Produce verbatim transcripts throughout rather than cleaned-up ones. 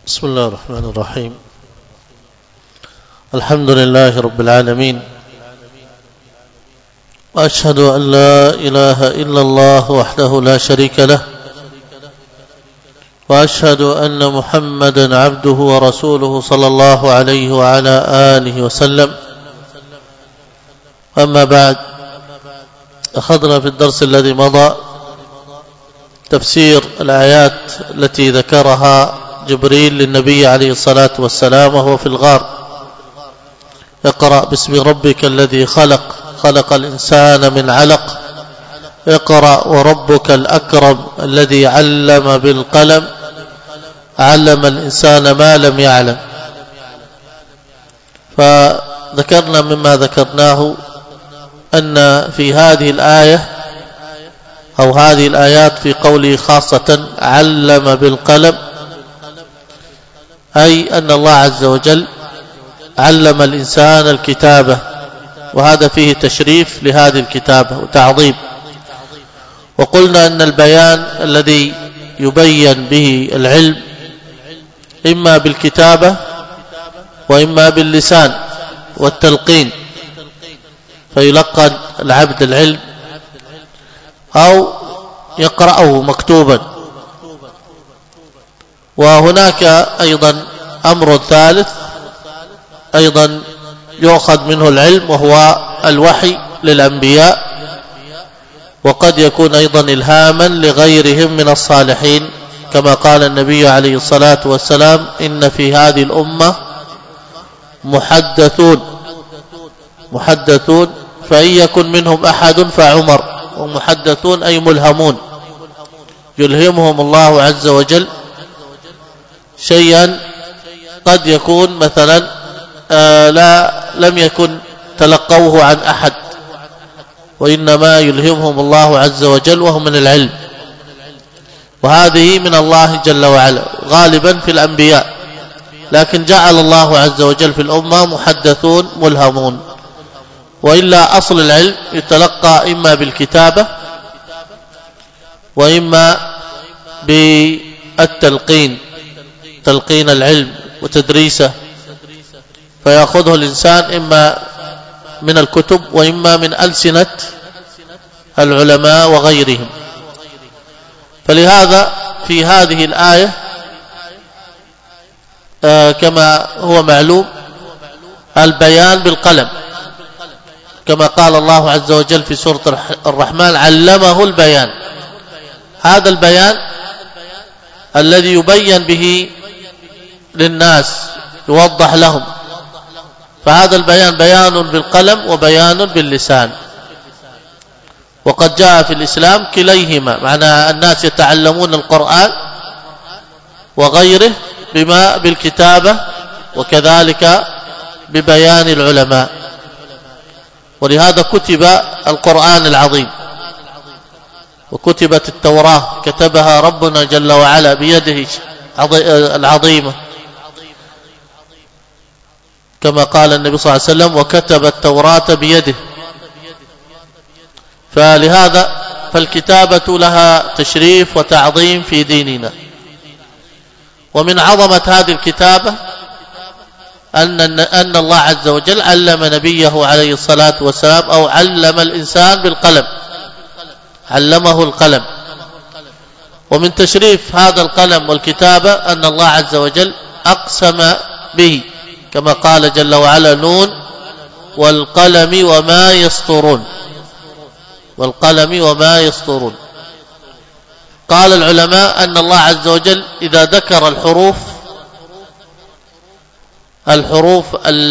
بسم الله الرحمن الرحيم. الحمد لله رب العالمين، وأشهد أن لا إله إلا الله وحده لا شريك له، وأشهد أن محمدا عبده ورسوله صلى الله عليه وعلى آله وسلم. أما بعد، أخذنا في الدرس الذي مضى تفسير الآيات التي ذكرها جبريل للنبي عليه الصلاة والسلام وهو في الغار: اقرأ باسم ربك الذي خلق خلق الإنسان من علق اقرأ وربك الأكرم الذي علم بالقلم علم الإنسان ما لم يعلم. فذكرنا مما ذكرناه أن في هذه الآية أو هذه الآيات في قوله خاصة علم بالقلم، أي أن الله عز وجل علم الإنسان الكتابة، وهذا فيه تشريف لهذه الكتابة وتعظيم. وقلنا أن البيان الذي يبين به العلم إما بالكتابة وإما باللسان والتلقين، فيلقن العبد العلم أو يقرأه مكتوبا. وهناك أيضا أمر ثالث أيضا يؤخذ منه العلم، وهو الوحي للأنبياء، وقد يكون أيضا إلهاما لغيرهم من الصالحين، كما قال النبي عليه الصلاة والسلام: إن في هذه الأمة محدثون محدثون فإن يكن منهم أحد فعمر. ومحدثون أي ملهمون، يلهمهم الله عز وجل شيئا قد يكون مثلا آه لا لم يكن تلقوه عن أحد، وإنما يلهمهم الله عز وجل وهم من العلم، وهذه من الله جل وعلا غالبا في الأنبياء، لكن جعل الله عز وجل في الأمة محدثون ملهمون. وإلا أصل العلم يتلقى إما بالكتابة وإما بالتلقين، تلقين العلم وتدريسه، فيأخذه الإنسان إما من الكتب وإما من ألسنة العلماء وغيرهم. فلهذا في هذه الآية آه كما هو معلوم البيان بالقلم، كما قال الله عز وجل في سورة الرحمن: علمه البيان. هذا البيان الذي يبين به للناس، يوضح لهم، فهذا البيان بيان بالقلم وبيان باللسان. وقد جاء في الإسلام كليهما، معنى الناس يتعلمون القرآن وغيره بما بالكتابة وكذلك ببيان العلماء. ولهذا كتب القرآن العظيم، وكتبت التوراة كتبها ربنا جل وعلا بيده العظيمة، كما قال النبي صلى الله عليه وسلم: وكتب التوراة بيده. فلهذا فالكتابة لها تشريف وتعظيم في ديننا. ومن عظمة هذه الكتابة أن أن الله عز وجل علم نبيه عليه الصلاة والسلام، أو علم الإنسان بالقلم، علمه القلم. ومن تشريف هذا القلم والكتابة أن الله عز وجل أقسم به، كما قال جل وعلا: نون والقلم وما يسطرون، والقلم وما يسطرون. قال العلماء أن الله عز وجل إذا ذكر الحروف الحروف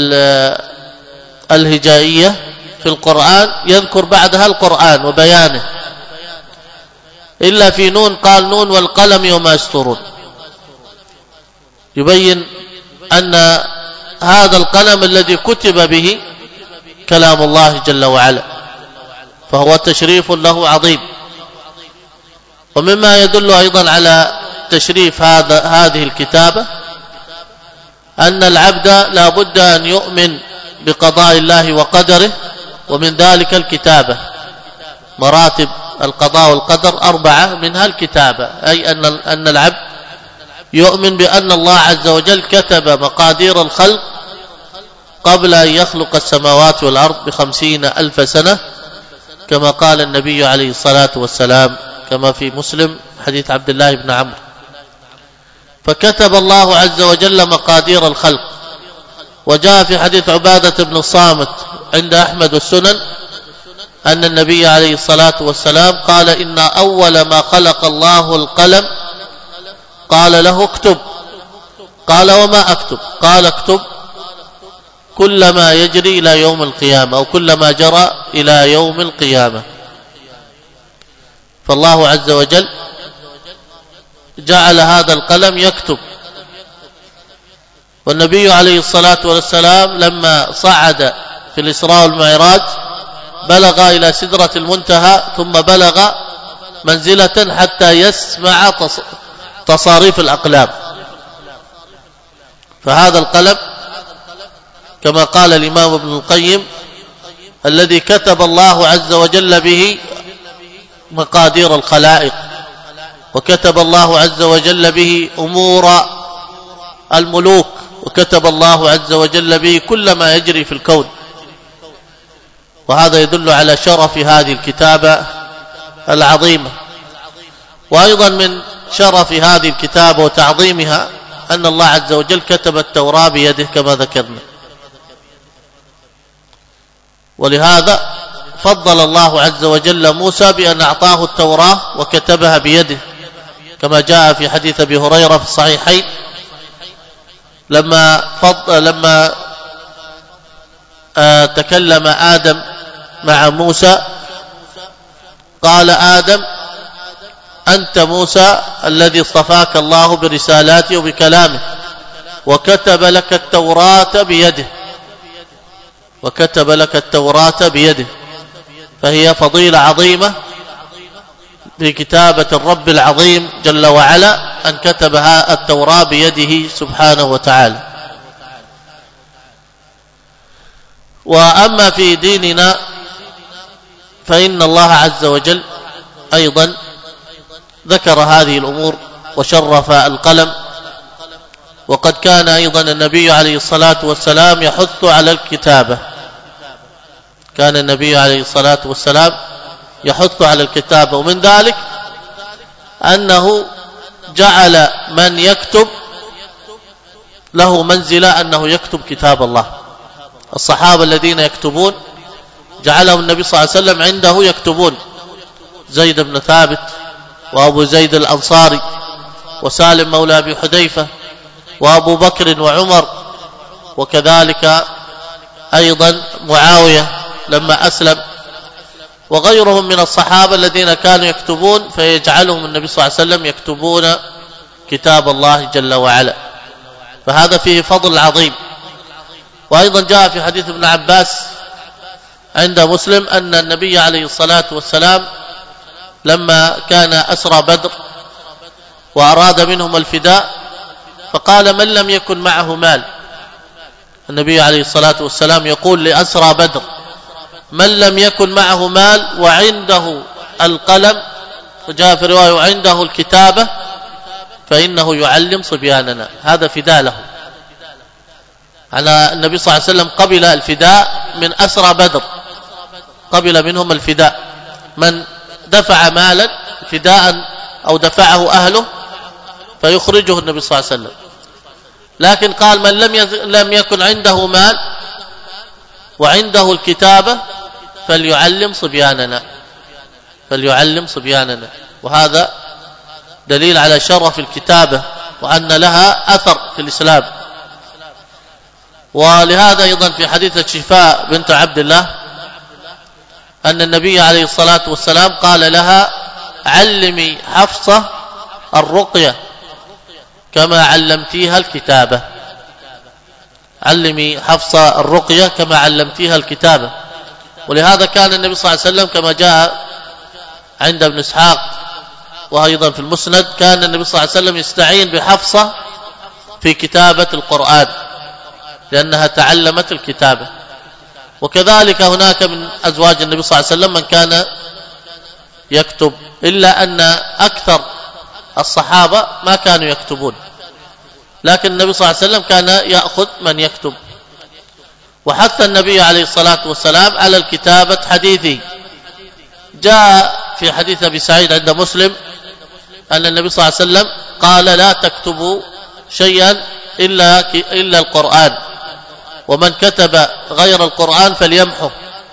الهجائية في القرآن يذكر بعدها القرآن وبيانه، إلا في نون قال: نون والقلم وما يسطرون، يبين أن هذا القلم الذي كتب به كلام الله جل وعلا، فهو تشريف له عظيم. ومما يدل أيضا على تشريف هذا هذه الكتابة أن العبد لا بد أن يؤمن بقضاء الله وقدره، ومن ذلك الكتابة. مراتب القضاء والقدر أربعة، منها الكتابة، أي أن أن العبد يؤمن بأن الله عز وجل كتب مقادير الخلق قبل أن يخلق السماوات والأرض بخمسين ألف سنة، كما قال النبي عليه الصلاة والسلام كما في مسلم حديث عبد الله بن عمرو. فكتب الله عز وجل مقادير الخلق. وجاء في حديث عبادة بن الصامت عند أحمد السنن أن النبي عليه الصلاة والسلام قال: إن أول ما خلق الله القلم، قال له: اكتب. قال: وما أكتب؟ قال: اكتب كل ما يجري إلى يوم القيامة، أو كل ما جرى إلى يوم القيامة. فالله عز وجل جعل هذا القلم يكتب. والنبي عليه الصلاة والسلام لما صعد في الإسراء والمعراج بلغ إلى سدرة المنتهى، ثم بلغ منزلة حتى يسمع تصاريف الأقلام. فهذا القلم كما قال الإمام ابن القيم الذي كتب الله عز وجل به مقادير الخلائق، وكتب الله عز وجل به أمور الملوك، وكتب الله عز وجل به كل ما يجري في الكون. وهذا يدل على شرف هذه الكتابة العظيمة. وأيضا من شرف هذه الكتابة وتعظيمها أن الله عز وجل كتب التوراة بيده كما ذكرنا. ولهذا فضل الله عز وجل موسى بأن أعطاه التوراة وكتبها بيده، كما جاء في حديث أبي هريرة في الصحيحين لما فضل لما آه تكلم آدم مع موسى قال: آدم أنت موسى الذي اصطفاك الله برسالاته وبكلامه، وكتب لك التوراة بيده وكتب لك التوراة بيده فهي فضيلة عظيمة في كتابة الرب العظيم جل وعلا أن كتبها التوراة بيده سبحانه وتعالى. وأما في ديننا فإن الله عز وجل أيضا ذكر هذه الأمور وشرف القلم. وقد كان أيضا النبي عليه الصلاة والسلام يحث على الكتابة كان النبي عليه الصلاة والسلام يحث على الكتابة ومن ذلك أنه جعل من يكتب له منزلة أنه يكتب كتاب الله. الصحابة الذين يكتبون جعلهم النبي صلى الله عليه وسلم عنده يكتبون، زيد بن ثابت وأبو زيد الأنصاري وسالم مولى أبي حذيفة وأبو بكر وعمر، وكذلك أيضا معاوية لما أسلم، وغيرهم من الصحابة الذين كانوا يكتبون، فيجعلهم النبي صلى الله عليه وسلم يكتبون كتاب الله جل وعلا. فهذا فيه فضل عظيم. وأيضا جاء في حديث ابن عباس عند مسلم أن النبي عليه الصلاة والسلام لما كان أسرى بدر وأراد منهم الفداء فقال: من لم يكن معه مال. النبي عليه الصلاة والسلام يقول لأسرى بدر: من لم يكن معه مال وعنده القلم، وجاء في رواية وعنده الكتابة، فإنه يعلم صبياننا. هذا فداء له. على النبي صلى الله عليه وسلم قبل الفداء من أسرى بدر، قبل منهم الفداء، من دفع مالا فداء أو دفعه أهله فيخرجه النبي صلى الله عليه وسلم. لكن قال: من لم لم يكن عنده مال وعنده الكتابة فليعلم صبياننا فليعلم صبياننا. وهذا دليل على شرف الكتابة وأن لها أثر في الإسلام. ولهذا أيضا في حديث الشفاء بنت عبد الله أن النبي عليه الصلاة والسلام قال لها: علمي حفصة الرقية كما علمتيها الكتابة علمي حفصة الرقية كما علمتيها الكتابة. ولهذا كان النبي صلى الله عليه وسلم كما جاء عند ابن إسحاق وأيضا في المسند كان النبي صلى الله عليه وسلم يستعين بحفصة في كتابة القرآن لأنها تعلمت الكتابة. وكذلك هناك من أزواج النبي صلى الله عليه وسلم من كان يكتب، إلا أن أكثر الصحابة ما كانوا يكتبون، لكن النبي صلى الله عليه وسلم كان يأخذ من يكتب. وحث النبي عليه الصلاة والسلام على الكتابة حديثه. جاء في حديث أبي سعيد عند مسلم أن النبي صلى الله عليه وسلم قال لا تكتبوا شيئا إلا, إلا القرآن، ومن كتب غير القرآن فليمحه.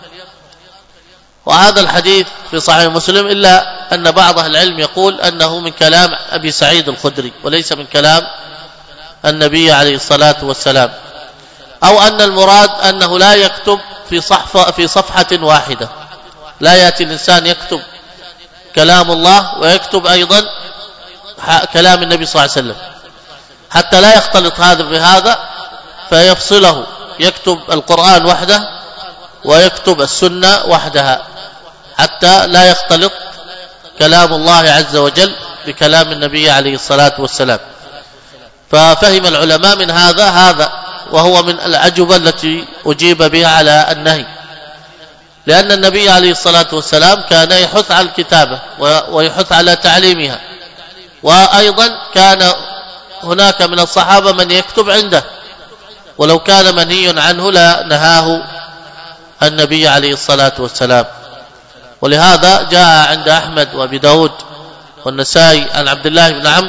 وهذا الحديث في صحيح مسلم، إلا أن بعض أهل العلم يقول أنه من كلام أبي سعيد الخدري وليس من كلام النبي عليه الصلاة والسلام، أو أن المراد أنه لا يكتب في صحفة في صفحة واحدة، لا يأتي الإنسان يكتب كلام الله ويكتب أيضا كلام النبي صلى الله عليه وسلم، حتى لا يختلط هذا بهذا فيفصله، يكتب القرآن وحده ويكتب السنة وحدها، حتى لا يختلط كلام الله عز وجل بكلام النبي عليه الصلاة والسلام. ففهم العلماء من هذا هذا، وهو من الأجوبة التي أجيب بها على النهي، لأن النبي عليه الصلاة والسلام كان يحث على الكتابة ويحث على تعليمها، وأيضا كان هناك من الصحابة من يكتب عنده، ولو كان منهي عنه لنهاه النبي عليه الصلاة والسلام. ولهذا جاء عند أحمد وأبي داود والنسائي عن عبد الله بن عمرو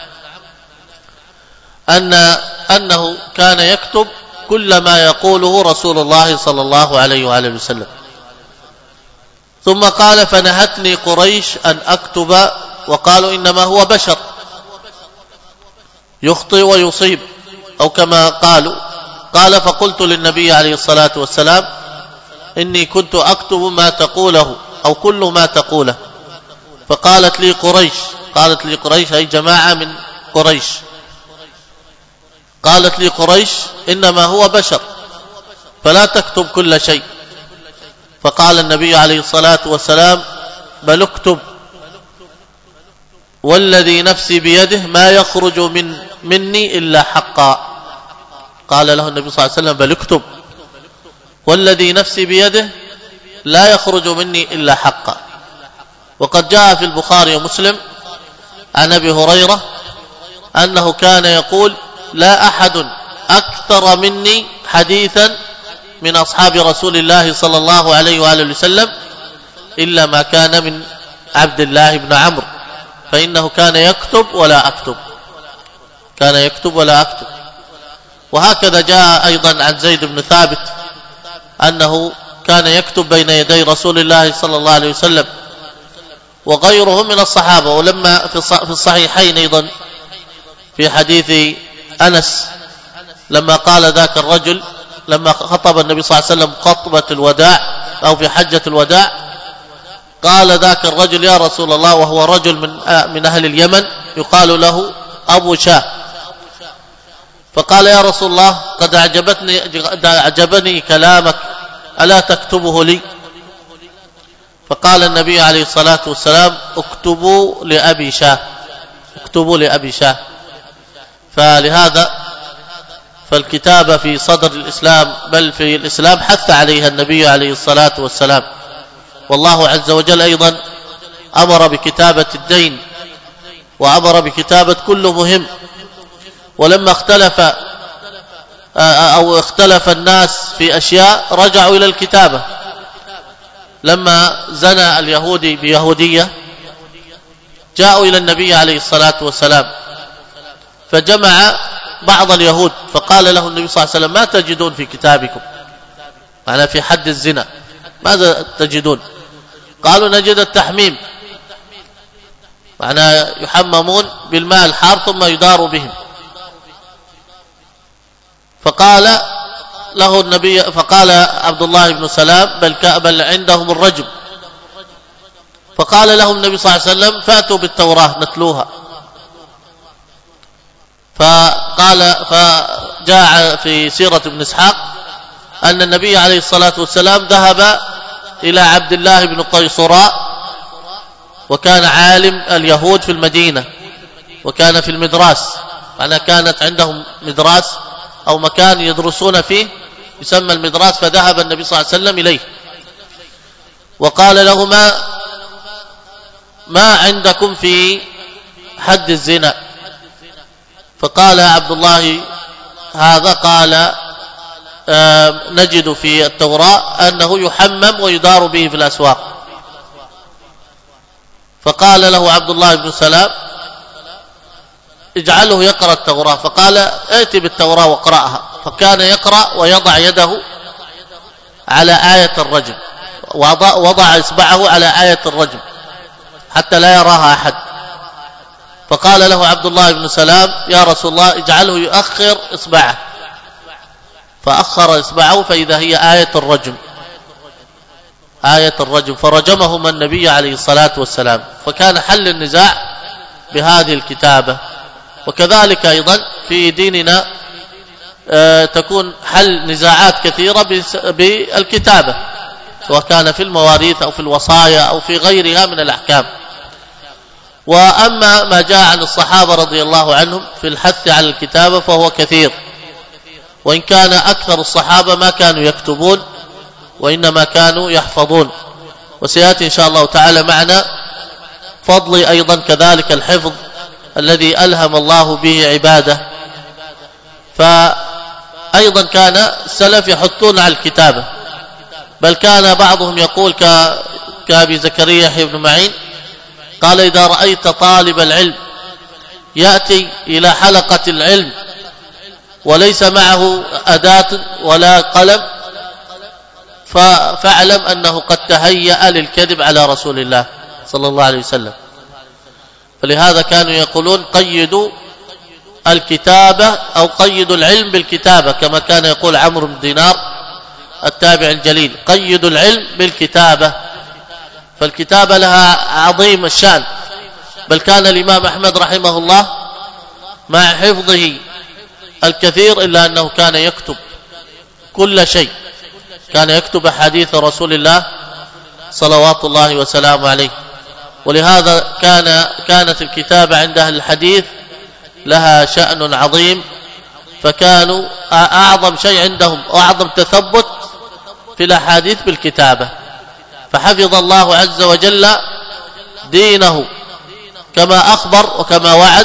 أن أنه كان يكتب كل ما يقوله رسول الله صلى الله عليه وآله وسلم. ثم قال فنهتني قريش أن أكتب، وقالوا إنما هو بشر يخطئ ويصيب، أو كما قالوا. قال فقلت للنبي عليه الصلاة والسلام إني كنت أكتب ما تقوله أو كل ما تقوله. فقالت لي قريش، قالت لي قريش أي جماعة من قريش، قالت لي قريش إنما هو بشر فلا تكتب كل شيء. فقال النبي عليه الصلاة والسلام بل اكتب، والذي نفسي بيده ما يخرج من مني إلا حقا. قال له النبي صلى الله عليه وسلم بل اكتب، والذي نفسي بيده لا يخرج مني إلا حقا. وقد جاء في البخاري ومسلم عن أبي هريرة أنه كان يقول لا أحد أكثر مني حديثا من أصحاب رسول الله صلى الله عليه وآله وسلم إلا ما كان من عبد الله بن عمرو، فإنه كان يكتب ولا أكتب، كان يكتب ولا أكتب. وهكذا جاء أيضا عن زيد بن ثابت أنه كان يكتب بين يدي رسول الله صلى الله عليه وسلم وغيرهم من الصحابة. ولما في الصحيحين أيضا في حديث أنس لما قال ذاك الرجل لما خطب النبي صلى الله عليه وسلم خطبة الوداع أو في حجة الوداع، قال ذاك الرجل يا رسول الله، وهو رجل من من أهل اليمن يقال له أبو شاه، فقال يا رسول الله قد أعجبتني أعجبني كلامك ألا تكتبه لي؟ فقال النبي عليه الصلاة والسلام اكتبوا لأبي شاه، اكتبوا لأبي شاه. فلهذا فالكتابة في صدر الإسلام بل في الإسلام حث عليها النبي عليه الصلاة والسلام. والله عز وجل أيضا أمر بكتابة الدين وأمر بكتابة كل مهم. ولما اختلف أو اختلف الناس في أشياء رجعوا إلى الكتابة. لما زنى اليهودي بيهودية جاءوا إلى النبي عليه الصلاة والسلام فجمع بعض اليهود فقال له النبي صلى الله عليه وسلم ما تجدون في كتابكم، معنى في حد الزنا ماذا تجدون؟ قالوا نجد التحميم، معنى يحممون بالماء الحار ثم يدار بهم. فقال له النبي فقال عبد الله بن سلام بل بل عندهم الرجم. فقال لهم النبي صلى الله عليه وسلم فأتوا بالتوراة نتلوها. فقال فجاء في سيرة ابن إسحاق أن النبي عليه الصلاة والسلام ذهب إلى عبد الله بن قيصراء، وكان عالم اليهود في المدينة وكان في المدراس، معنى كانت عندهم مدراس أو مكان يدرسون فيه يسمى المدراس. فذهب النبي صلى الله عليه وسلم إليه وقال له ما ما عندكم في حد الزنا؟ فقال عبد الله هذا قال آه نجد في التوراة أنه يحمم ويدار به في الأسواق. فقال له عبد الله بن سلام اجعله يقرأ التوراة. فقال ائت بالتوراة واقرأها. فكان يقرأ ويضع يده على آية الرجم، وضع إصبعه على آية الرجم حتى لا يراها أحد. فقال له عبد الله بن سلام يا رسول الله اجعله يؤخر إصبعه. فأخر إصبعه فإذا هي آية الرجم، آية الرجم، فرجمهما النبي عليه الصلاة والسلام. فكان حل النزاع بهذه الكتابة. وكذلك أيضا في ديننا تكون حل نزاعات كثيرة بالكتابة، سواء كان في المواريث أو في الوصايا أو في غيرها من الأحكام. وأما ما جاء عن الصحابة رضي الله عنهم في الحث على الكتابة فهو كثير، وإن كان أكثر الصحابة ما كانوا يكتبون وإنما كانوا يحفظون. وسيأتي إن شاء الله تعالى معنا فضل أيضا كذلك الحفظ الذي ألهم الله به عباده. فأيضا كان السلف يحثون على الكتابة، بل كان بعضهم يقول كأبي زكريا يحيى بن معين قال إذا رأيت طالب العلم يأتي إلى حلقة العلم وليس معه أداة ولا قلم فاعلم أنه قد تهيأ للكذب على رسول الله صلى الله عليه وسلم. فلهذا كانوا يقولون قيدوا الكتابة أو قيدوا العلم بالكتابة، كما كان يقول عمرو بن دينار التابع الجليل قيدوا العلم بالكتابة. فالكتابة لها عظيم الشأن، بل كان الإمام أحمد رحمه الله مع حفظه الكثير إلا أنه كان يكتب كل شيء، كان يكتب حديث رسول الله صلوات الله وسلامه عليه. ولهذا كان كانت الكتابة عند أهل الحديث لها شأن عظيم، فكانوا أعظم شيء عندهم وأعظم تثبت في الأحاديث بالكتابة. فحفظ الله عز وجل دينه كما أخبر وكما وعد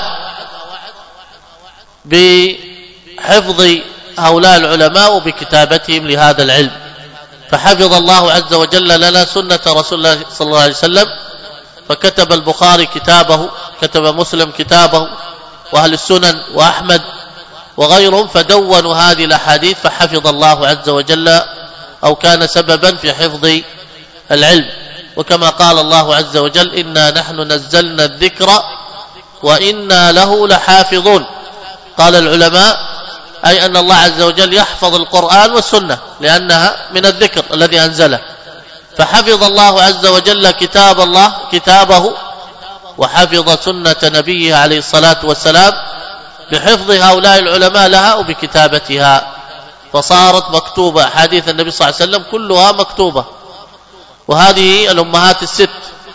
بحفظ هؤلاء العلماء وبكتابتهم لهذا العلم. فحفظ الله عز وجل لنا سنة رسول الله صلى الله عليه وسلم، فكتب البخاري كتابه، كتب مسلم كتابه، وأهل السنن وأحمد وغيرهم فدونوا هذه الأحاديث، فحفظ الله عز وجل أو كان سببا في حفظ العلم. وكما قال الله عز وجل إنا نحن نزلنا الذكر وإنا له لحافظون. قال العلماء أي أن الله عز وجل يحفظ القرآن والسنة لأنها من الذكر الذي أنزله. فحفظ الله عز وجل كتاب الله كتابه، وحفظ سنة نبيه عليه الصلاة والسلام بحفظ هؤلاء العلماء لها وبكتابتها، فصارت مكتوبة. حديث النبي صلى الله عليه وسلم كلها مكتوبة. وهذه الأمهات الست،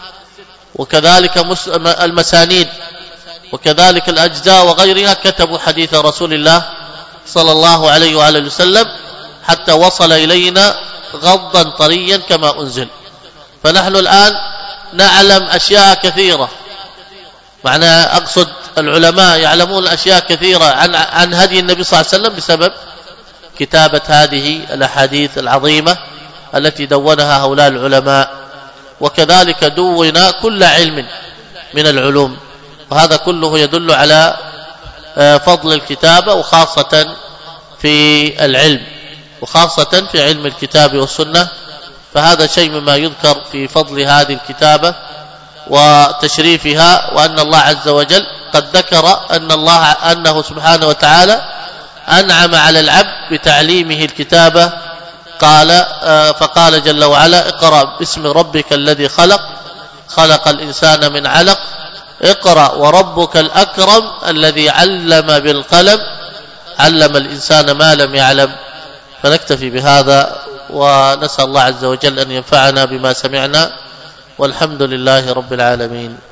وكذلك المسانيد، وكذلك الأجزاء وغيرها كتبوا حديث رسول الله صلى الله عليه وآله وسلم حتى وصل إلينا غضا طريا كما أنزل. فنحن الآن نعلم أشياء كثيرة، معنى أقصد العلماء يعلمون أشياء كثيرة عن عن هدي النبي صلى الله عليه وسلم بسبب كتابة هذه الأحاديث العظيمة التي دونها هؤلاء العلماء. وكذلك دون كل علم من العلوم، وهذا كله يدل على فضل الكتابة، وخاصة في العلم، وخاصة في علم الكتاب والسنة. فهذا شيء مما يذكر في فضل هذه الكتابة وتشريفها، وأن الله عز وجل قد ذكر أن الله أنه سبحانه وتعالى أنعم على العبد بتعليمه الكتابة. قال فقال جل وعلا اقرأ باسم ربك الذي خلق خلق الإنسان من علق اقرأ وربك الأكرم الذي علم بالقلم علم الإنسان ما لم يعلم. فنكتفي بهذا، ونسأل الله عز وجل أن ينفعنا بما سمعنا، والحمد لله رب العالمين.